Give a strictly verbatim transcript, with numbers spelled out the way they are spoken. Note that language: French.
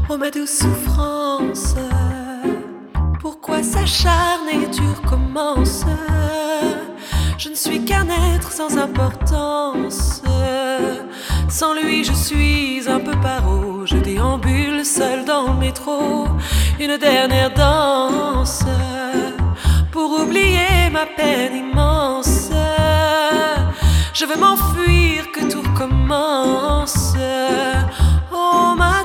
Oh ma douce souffrance, pourquoi s'acharner, tu recommences? Je ne suis qu'un être sans importance. Sans lui je suis un peu paro. Je déambule seul dans le métro. Une dernière danse pour oublier ma peine immense. Je veux m'enfuir, que tout recommence. Oh ma